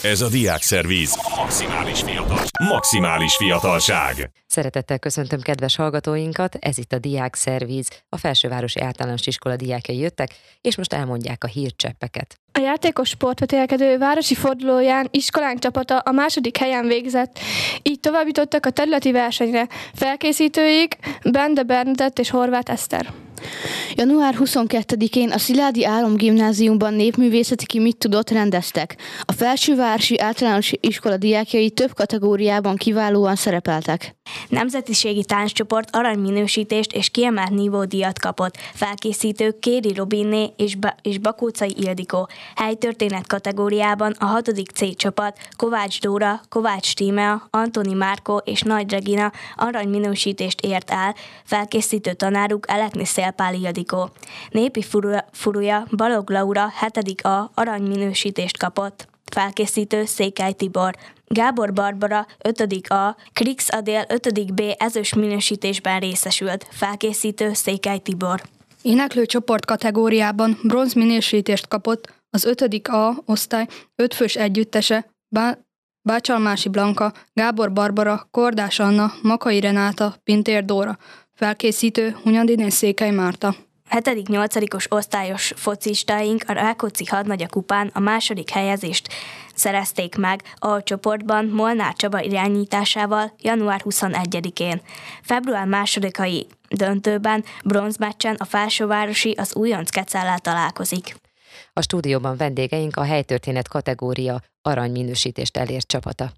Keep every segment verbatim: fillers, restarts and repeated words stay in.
Ez a Diákszervíz. Maximális fiatal. Maximális fiatalság. Szeretettel köszöntöm kedves hallgatóinkat, ez itt a Diákszervíz. A Felsővárosi Általános Iskola diákjai jöttek, és most elmondják a hírcseppeket. A játékos sportvetélkedő városi fordulóján iskolánk csapata a második helyen végzett, így tovább jutottak a területi versenyre. Felkészítőik Bende Bernadett és Horváth Eszter. január huszonkettedikén a Szilágyi Álom Gimnáziumban népművészeti kimit tudott rendeztek. A Felsővárosi Általános Iskola diákjai több kategóriában kiválóan szerepeltek. Nemzetiségi tánccsoport aranyminősítést és kiemelt nívódíjat kapott. Felkészítők Kéri Robinné és, ba- és Bakóczai Ildikó. Helytörténet kategóriában a hatodik C csapat Kovács Dóra, Kovács Tímea, Antoni Márkó és Nagy Regina aranyminősítést ért el. Felkészítő tanáruk Elekni Szélpál Ildikó. Népi furúja, furúja Balog Laura hetedik A aranyminősítést kapott. Felkészítő Székely Tibor. Gábor Barbara ötödik A, Krix Adél ötödik B ezüst minősítésben részesült. Felkészítő Székely Tibor. Éneklő csoport kategóriában bronz minősítést kapott az ötödik A osztály ötfős együttese Bá- Bácsalmási Blanka, Gábor Barbara, Kordás Anna, Makai Renáta, Pintér Dóra. Felkészítő Hunyadin és Székely Márta. hetedik-nyolcadikos osztályos focistáink a Rákóczi Hadnagya kupán a második helyezést szerezték meg a csoportban Molnár Csaba irányításával január huszonegyedikén. Február másodikai döntőben bronzmeccsen a Felsővárosi az újonc Kecellel találkozik. A stúdióban vendégeink a helytörténet kategória aranyminősítést elért csapata.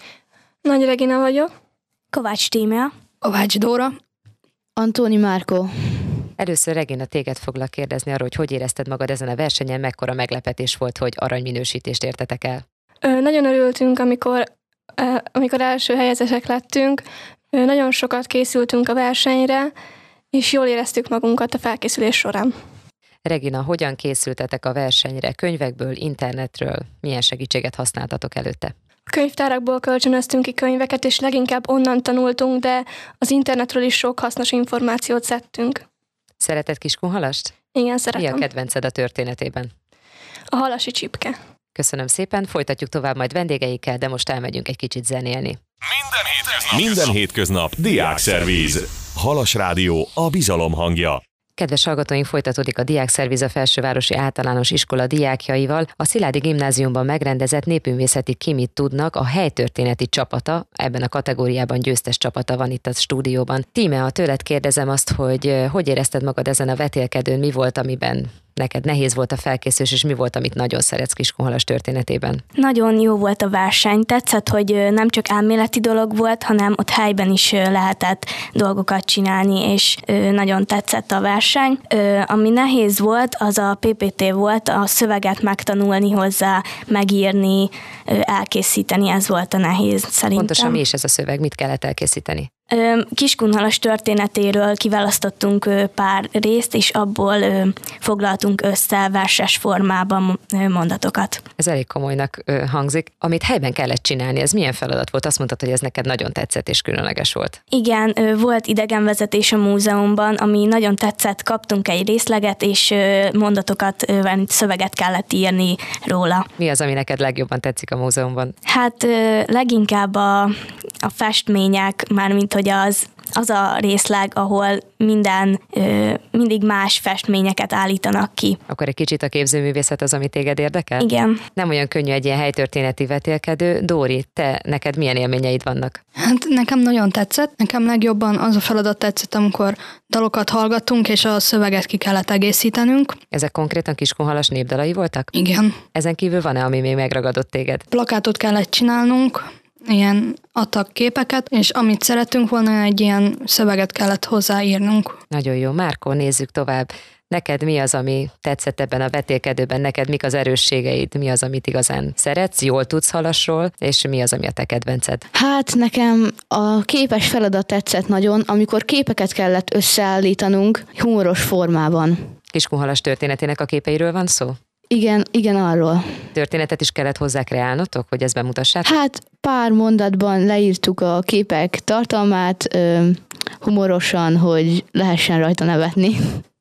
Nagy Regina vagyok. Kovács Tímea. Kovács Dóra. Antoni Márkó. Először Regina, téged foglak kérdezni arról, hogy hogy érezted magad ezen a versenyen, mekkora meglepetés volt, hogy aranyminősítést értetek el? Ö, nagyon örültünk, amikor, ö, amikor első helyezesek lettünk. Ö, nagyon sokat készültünk a versenyre, és jól éreztük magunkat a felkészülés során. Regina, hogyan készültetek a versenyre? Könyvekből, internetről? Milyen segítséget használtatok előtte? A könyvtárakból kölcsönöztünk ki könyveket, és leginkább onnan tanultunk, de az internetről is sok hasznos információt szedtünk. Szereted Kiskunhalast? Igen, szeretem. Mi a kedvenced a történetében? A halasi csipke. Köszönöm szépen, folytatjuk tovább majd vendégeikkel, de most elmegyünk egy kicsit zenélni. Minden hétköznap, Minden hétköznap Diákszervíz. Halas Rádió, a bizalom hangja. Kedves hallgatóink, folytatódik a Diákszervíz a Felsővárosi Általános Iskola diákjaival. A Szilágyi Gimnáziumban megrendezett népművészeti kimit tudnak a helytörténeti csapata, ebben a kategóriában győztes csapata van itt a stúdióban. Tímea, tőled kérdezem azt, hogy hogy érezted magad ezen a vetélkedőn, mi volt, amiben neked nehéz volt a felkészülés, és mi volt, amit nagyon szeretsz Kiskunhalas történetében? Nagyon jó volt a verseny, tetszett, hogy nem csak elméleti dolog volt, hanem ott helyben is lehetett dolgokat csinálni, és nagyon tetszett a verseny. Ami nehéz volt, az a pé pé té volt, a szöveget megtanulni hozzá, megírni, elkészíteni, ez volt a nehéz szerintem. Pontosan mi is ez a szöveg, mit kellett elkészíteni? Kiskunhalas történetéről kiválasztottunk pár részt, és abból foglaltunk össze verses formában mondatokat. Ez elég komolynak hangzik. Amit helyben kellett csinálni, ez milyen feladat volt? Azt mondtad, hogy ez neked nagyon tetszett és különleges volt. Igen, volt idegenvezetés a múzeumban, ami nagyon tetszett, kaptunk egy részleget, és mondatokat, szöveget kellett írni róla. Mi az, ami neked legjobban tetszik a múzeumban? Hát leginkább a, a festmények, mármint hogy az, az a részleg, ahol minden, ö, mindig más festményeket állítanak ki. Akkor egy kicsit a képzőművészet az, ami téged érdekel? Igen. Nem olyan könnyű egy ilyen helytörténeti vetélkedő. Dóri, te, neked milyen élményeid vannak? Hát nekem nagyon tetszett. Nekem legjobban az a feladat tetszett, amikor dalokat hallgattunk, és a szöveget ki kellett egészítenünk. Ezek konkrétan Kiskunhalas népdalai voltak? Igen. Ezen kívül van-e, ami még megragadott téged? Plakátot kellett csinálnunk, ilyen adtak képeket, és amit szerettünk volna, egy ilyen szöveget kellett hozzáírnunk. Nagyon jó. Márkó, nézzük tovább. Neked mi az, ami tetszett ebben a vetélkedőben? Neked mik az erősségeid? Mi az, amit igazán szeretsz? Jól tudsz halasról? És mi az, ami a te kedvenced? Hát nekem a képes feladat tetszett nagyon, amikor képeket kellett összeállítanunk humoros formában. Kiskunhalas történetének a képeiről van szó? Igen, igen, arról. Történetet is kellett hozzá kreálnotok, hogy ezt bemutassátok? Hát pár mondatban leírtuk a képek tartalmát, ö, humorosan, hogy lehessen rajta nevetni.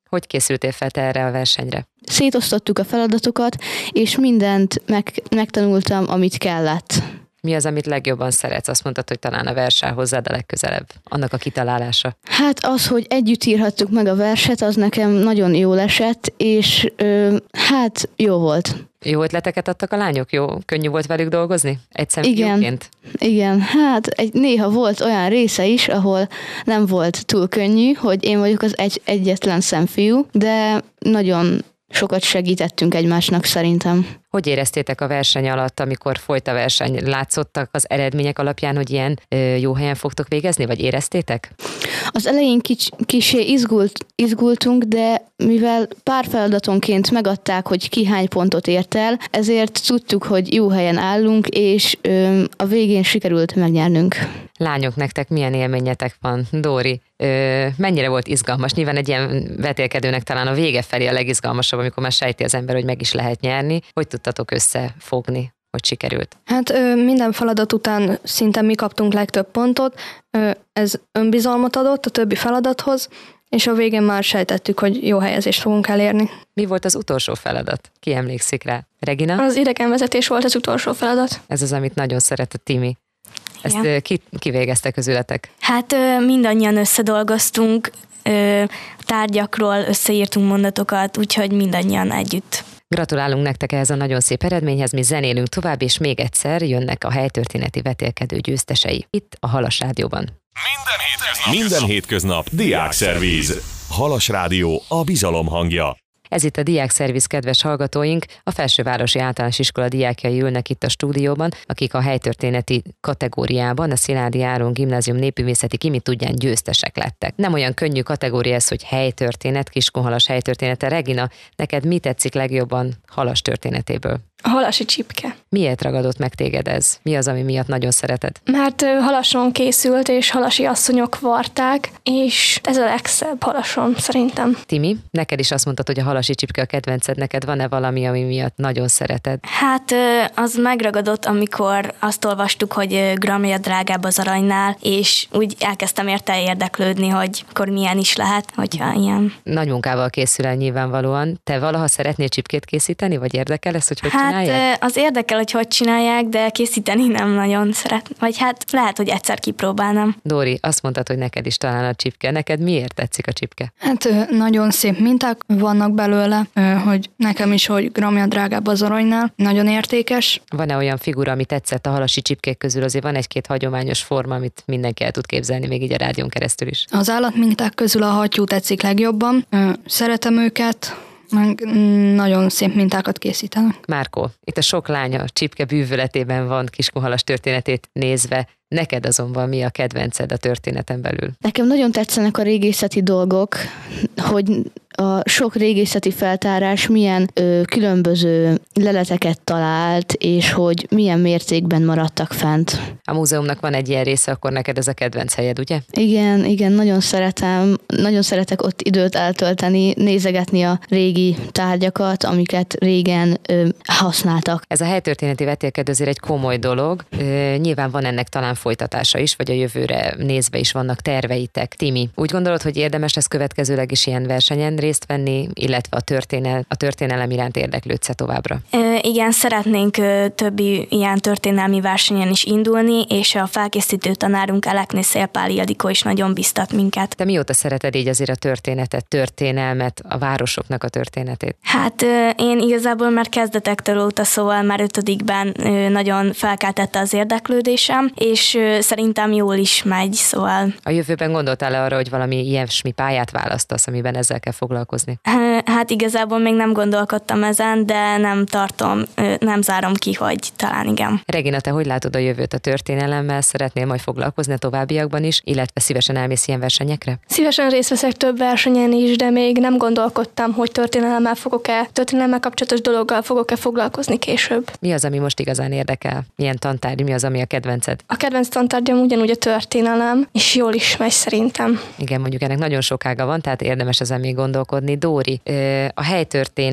Hogy készültél fel te erre a versenyre? Szétosztottuk a feladatokat, és mindent meg, megtanultam, amit kellett. Mi az, amit legjobban szeretsz? Azt mondtad, hogy talán a vers áll hozzád a legközelebb. Annak a kitalálása. Hát az, hogy együtt írhattuk meg a verset, az nekem nagyon jól esett, és ö, hát jó volt. Jó ötleteket adtak a lányok? Jó, könnyű volt velük dolgozni? Egy szemfiúként? Igen, hát egy, néha volt olyan része is, ahol nem volt túl könnyű, hogy én vagyok az egy, egyetlen szemfiú, de nagyon sokat segítettünk egymásnak szerintem. Hogy éreztétek a verseny alatt, amikor folyt a verseny? Látszottak az eredmények alapján, hogy ilyen ö, jó helyen fogtok végezni, vagy éreztétek? Az elején kis, kisé izgult, izgultunk, de mivel pár feladatonként megadták, hogy ki hány pontot ért el, ezért tudtuk, hogy jó helyen állunk, és ö, a végén sikerült megnyernünk. Lányok, nektek milyen élményetek van? Dóri, ö, mennyire volt izgalmas? Nyilván egy ilyen vetélkedőnek talán a vége felé a legizgalmasabb, amikor már sejti az ember, hogy meg is lehet nyerni. Hogy tudtatok összefogni, hogy sikerült? Hát ö, minden feladat után szinte mi kaptunk legtöbb pontot. Ö, ez önbizalmat adott a többi feladathoz, és a végén már sejtettük, hogy jó helyezést fogunk elérni. Mi volt az utolsó feladat? Ki emlékszik rá? Regina? Az idegenvezetés volt az utolsó feladat. Ez az, amit nagyon szeret a Timi. Ezt Igen. ki, ki végezte közületek? Hát ö, mindannyian összedolgoztunk, ö, tárgyakról összeírtunk mondatokat, úgyhogy mindannyian együtt. Gratulálunk nektek ehhez a nagyon szép eredményhez, mi zenélünk tovább, és még egyszer jönnek a helytörténeti vetélkedő győztesei itt a Halas Rádióban. Minden hétköznap, Minden hétköznap Diákszervíz. Halas Rádió, a bizalom hangja. Ez itt a Diákszerviz, kedves hallgatóink, a Felsővárosi Általános Iskola diákjai ülnek itt a stúdióban, akik a helytörténeti kategóriában a Szilády Áron Gimnázium népművészeti kimi tudján győztesek lettek. Nem olyan könnyű kategória ez, hogy helytörténet, Kiskunhalas helytörténete. Regina, neked mi tetszik legjobban Halas történetéből? A halasi csipke. Miért ragadott meg téged ez? Mi az, ami miatt nagyon szereted? Mert ö, halason készült, és halasi asszonyok varták, és ez a legszebb halason szerintem. Timi, neked is azt mondtad, hogy a halasi csipke a kedvenced, neked van-e valami, ami miatt nagyon szereted? Hát ö, az megragadott, amikor azt olvastuk, hogy ö, gramja drágább az aranynál, és úgy elkezdtem érte érdeklődni, hogy akkor milyen is lehet, hogyha ilyen. Nagy munkával készül el nyilvánvalóan. Te valaha szeretnél csipkét készíteni, vagy érdekel ez, hogy hogy Hát csinálják? ö, az érdekel, hogy hogy csinálják, de készíteni nem nagyon szeret. Vagy hát lehet, hogy egyszer kipróbálnám. Dóri, azt mondtad, hogy neked is talán a csipke. Neked miért tetszik a csipke? Hát ö, nagyon szép minták vannak belőle, ö, hogy nekem is, hogy gramja drágább az aranynál. Nagyon értékes. Van-e olyan figura, ami tetszett a halasi csipkék közül? Azért van egy-két hagyományos forma, amit mindenki el tud képzelni, még így a rádión keresztül is. Az állatminták közül a hattyú tetszik legjobban. Ö, szeretem őket, meg nagyon szép mintákat készítenek. Márkó, itt a sok lánya csipke bűvöletében van Kiskunhalas történetét nézve. Neked azonban mi a kedvenced a történeten belül? Nekem nagyon tetszenek a régészeti dolgok, hogy a sok régészeti feltárás milyen ö, különböző leleteket talált, és hogy milyen mértékben maradtak fent. A múzeumnak van egy ilyen része, akkor neked ez a kedvenc helyed, ugye? Igen, igen, nagyon szeretem, nagyon szeretek ott időt eltölteni, nézegetni a régi tárgyakat, amiket régen ö, használtak. Ez a helytörténeti vetélkedő azért egy komoly dolog. Ö, nyilván van ennek talán folytatása is, vagy a jövőre nézve is vannak terveitek. Timi, úgy gondolod, hogy érdemes lesz következőleg is ilyen versenyen részt venni, illetve a, történel, a történelem iránt érdeklődsz továbbra? Ö, igen, szeretnénk ö, többi ilyen történelmi versenyen is indulni, és a felkészítő tanárunk Elekné Szélpál Ildikó is nagyon biztat minket. Te mióta szereted így azért a történetet, történelmet, a városoknak a történetét? Hát ö, én igazából már kezdetektől óta, szóval már ötödikben ö, nagyon felkeltette az érdeklődésem, és ö, szerintem jól is megy, szóval... A jövőben gondoltál arra, hogy valami ilyesmi pályát választasz, amiben ezzel kell foglalkozni? Hát igazából még nem gondolkodtam ezen, de nem tartom, ö, nem zárom ki, hogy talán igen. Regina, te hogy látod a jövőt a történelemmel? Szeretnél majd foglalkozni a továbbiakban is, illetve szívesen elmész ilyen versenyekre? Szívesen részt veszek több versenyen is, de még nem gondolkodtam, hogy történelemmel fogok-e, történelemmel kapcsolatos dologgal fogok-e foglalkozni később. Mi az, ami most igazán érdekel? Milyen tantárgy, mi az, ami a kedvenced? A kedvenc tantárgyam ugyanúgy a történelem, és jól is megy szerintem. Igen, mondjuk ennek nagyon sok ága van, tehát érdemes ezen még gondolkodni. Dóri, a helytörténet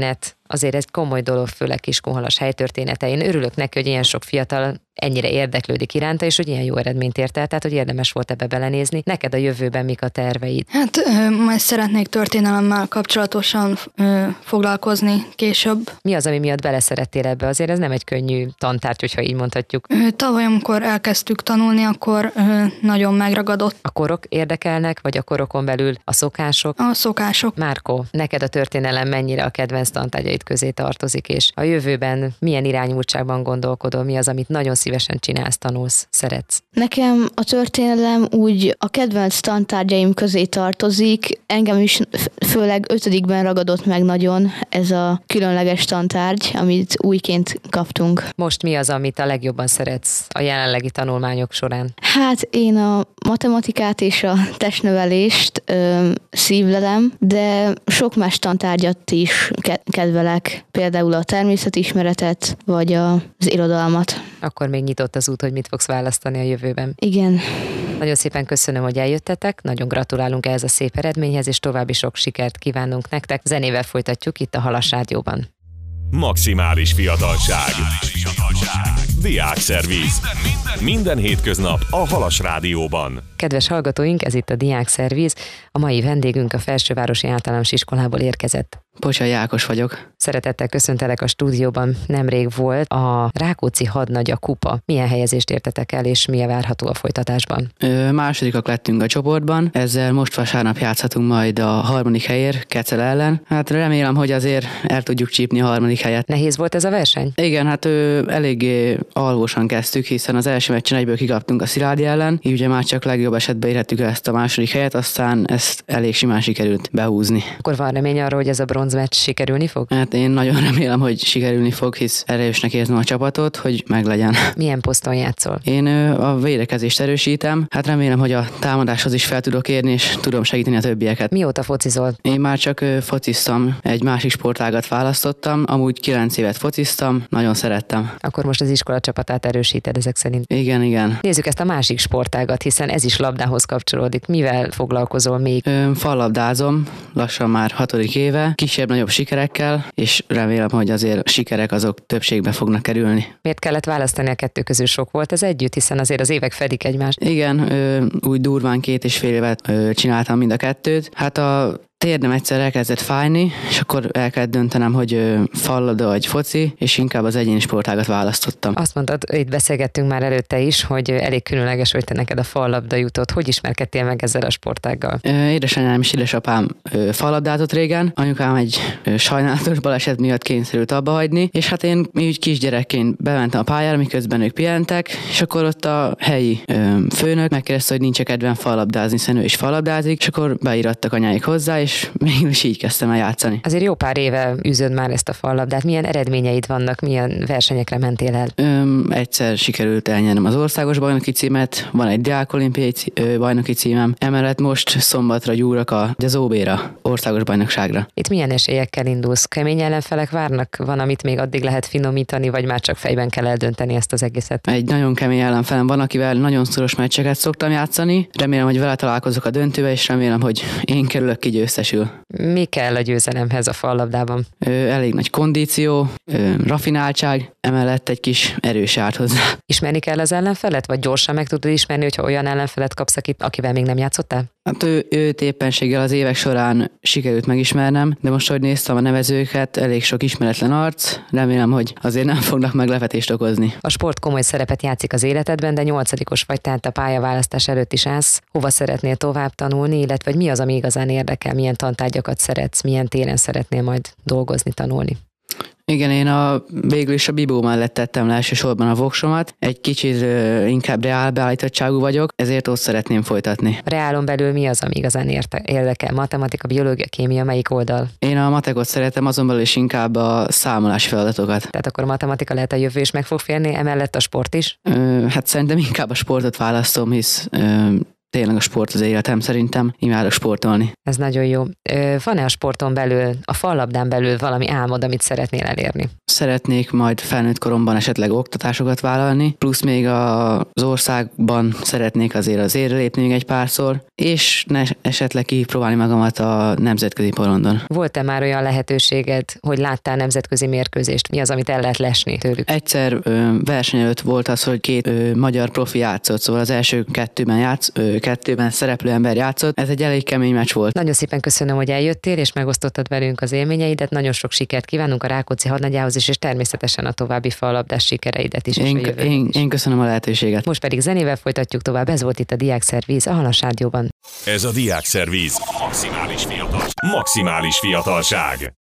Azért ez komoly dolog, főleg Kiskunhalas helytörténete. Én örülök neki, hogy ilyen sok fiatal ennyire érdeklődik iránta, és hogy ilyen jó eredményt ért el, tehát hogy érdemes volt ebbe belenézni. Neked a jövőben mik a terveid? Hát majd szeretnék történelemmel kapcsolatosan ö, foglalkozni később. Mi az, ami miatt beleszerettél ebbe? Azért ez nem egy könnyű tantárgy, hogyha így mondhatjuk. Ö, tavaly, amikor elkezdtük tanulni, akkor ö, nagyon megragadott. A korok érdekelnek, vagy a korokon belül a szokások? A szokások. Márkó, neked a történelem mennyire a kedvenc tantárgyaid közé tartozik, és a jövőben milyen irányultságban gondolkodol, mi az, amit nagyon szívesen csinálsz, tanulsz, szeretsz? Nekem a történelem úgy a kedvenc tantárgyaim közé tartozik, engem is főleg ötödikben ragadott meg nagyon ez a különleges tantárgy, amit újként kaptunk. Most mi az, amit a legjobban szeretsz a jelenlegi tanulmányok során? Hát én a matematikát és a testnövelést ö, szívlelem, de sok más tantárgyat is kedvelek, például a természetismeretet, vagy a, az irodalmat. Akkor még nyitott az út, hogy mit fogsz választani a jövőben. Igen. Nagyon szépen köszönöm, hogy eljöttetek, nagyon gratulálunk ehhez a szép eredményhez, és további sok sikert kívánunk nektek. Zenével folytatjuk itt a Halas Rádióban. Maximális fiatalság. Diákszerviz. Minden hétköznap a Halas Rádióban. Kedves hallgatóink, ez itt a Diákszerviz. A mai vendégünk a Felsővárosi Általános Iskolából érkezett. Pocsai Ákos vagyok. Szeretettel köszöntelek a stúdióban. Nemrég volt a Rákóczi Hadnagya kupa. Milyen helyezést értetek el, és mi a várható a folytatásban? Ö, másodikak lettünk a csoportban, ezzel most vasárnap játszhatunk majd a harmadik helyért Kecel ellen. Hát remélem, hogy azért el tudjuk csípni a harmadik helyet. Nehéz volt ez a verseny? Igen, hát ö, eléggé alvósan kezdtük, hiszen az első meccsen egyből kikaptunk a Sziládi ellen, így ugye már csak legjobb esetben érhettük ezt a második helyet, aztán ezt elég simán sikerült behúzni. Akkor van remény arra, hogy ez a bronzmeccs sikerülni fog? Hát én nagyon remélem, hogy sikerülni fog, hisz erősnek érzem a csapatot, hogy meglegyen. Milyen poszton játszol? Én ö, a védekezést erősítem, hát remélem, hogy a támadáshoz is fel tudok érni, és tudom segíteni a többieket. Mióta focizol? Én már csak ö, fociztam, egy másik sportágat választottam, amúgy kilenc évet fociztam, nagyon szerettem. Akkor most az iskola csapatát erősíted ezek szerint. Igen, igen. Nézzük ezt a másik sportágat, hiszen ez is labdához kapcsolódik. Mivel foglalkozol még? Ö, fallabdázom, lassan már hatodik éve, kisebb-nagyobb sikerekkel, és remélem, hogy azért a sikerek azok többségbe fognak kerülni. Miért kellett választani a kettő közül, sok volt ez együtt, hiszen azért az évek fedik egymást? Igen, ö, úgy durván két és fél évet ö, csináltam mind a kettőt. Hát a térdem egyszer elkezdett fájni, és akkor el kellett döntenem, hogy fallabda vagy foci, és inkább az egyéni sportágat választottam. Azt mondtad, itt beszélgettünk már előtte is, hogy elég különleges, hogy te neked a fallabda jutott. Hogy ismerkedtél meg ezzel a sportággal? Édesanyám és édesapám fallabdázott régen, anyukám egy sajnálatos baleset miatt kényszerült abba hagyni, és hát én úgy kisgyerekként bementem a pályára, miközben ők pihentek, és akkor ott a helyi főnök megkérdezte, hogy nincs kedvem fallabdázni, hiszen ő is fallabdázik, és akkor beírattak anyáik hozzá, és mégis így kezdtem el játszani. Azért jó pár éve űzöd már ezt a fallabdát. Milyen eredményeid vannak, milyen versenyekre mentél el? Öm, egyszer sikerült elnyernem az országos bajnoki címet, van egy diákolimpiai cí- bajnoki címem, emellett most szombatra gyúrok a, az ó bé-ra, országos bajnokságra. Itt milyen esélyekkel indulsz? Kemény ellenfelek várnak? Van, amit még addig lehet finomítani, vagy már csak fejben kell eldönteni ezt az egészet? Egy nagyon kemény ellenfelem van, akivel nagyon szoros meccseket szoktam játszani. Remélem, hogy vele találkozok a döntőbe, és remélem, hogy én kerülök ki győztesül. Mi kell a győzelemhez a fallabdában? Ö, elég nagy kondíció, ö, rafináltság, emellett egy kis erős árt hozzá. Ismerni kell az ellenfelet, vagy gyorsan meg tudod ismerni, hogyha olyan ellenfelet kapsz, akit, akivel még nem játszottál? Hát ő, őt éppenséggel az évek során sikerült megismernem, de most, hogy néztem a nevezőket, elég sok ismeretlen arc, remélem, hogy azért nem fognak meglepetést okozni. A sport komoly szerepet játszik az életedben, de nyolcadikos vagy, tehát a pályaválasztás előtt is állsz. Hova szeretnél tovább tanulni, illetve hogy mi az, ami igazán érdekel, milyen tantárgyakat szeretsz, milyen téren szeretnél majd dolgozni, tanulni? Igen, én a, végül is a Bibó mellett tettem le elsősorban a voksomat. Egy kicsit ö, inkább reál beállítottságú vagyok, ezért ott szeretném folytatni. A reálon belül mi az, ami igazán érte, érdekel? Matematika, biológia, kémia, melyik oldal? Én a matekot szeretem, azon belül is inkább a számolási feladatokat. Tehát akkor a matematika lehet a jövő, és meg fog férni, emellett a sport is? Ö, hát szerintem inkább a sportot választom, hisz ö, tényleg a sport az életem szerintem, imádok sportolni. Ez nagyon jó. Van-e a sporton belül, a fallabdán belül valami álmod, amit szeretnél elérni? Szeretnék majd felnőtt koromban esetleg oktatásokat vállalni, plusz még az országban szeretnék azért azért lépni még egy párszor, és ne esetleg kipróbálni magamat a nemzetközi porondon. Volt-e már olyan lehetőséged, hogy láttál nemzetközi mérkőzést? Mi az, amit el lehet lesni tőlük? Egyszer ö, verseny előtt volt az, hogy két ö, magyar profi játszott, szóval az első kettőben, játsz, ö, kettőben szereplő ember játszott. Ez egy elég kemény meccs volt. Nagyon szépen köszönöm, hogy eljöttél, és megosztottad velünk az élményeidet. Nagyon sok sikert kívánunk a Rákóczi hadnagyához is, és természetesen a további fallabdás sikereidet is. Én, én, én köszönöm a lehetőséget. Most pedig zenével folytatjuk tovább. Ez volt itt a Diákszervíz a Halas Rádióban. Ez a Diákszervíz. Maximális fiatal. Maximális fiatalság.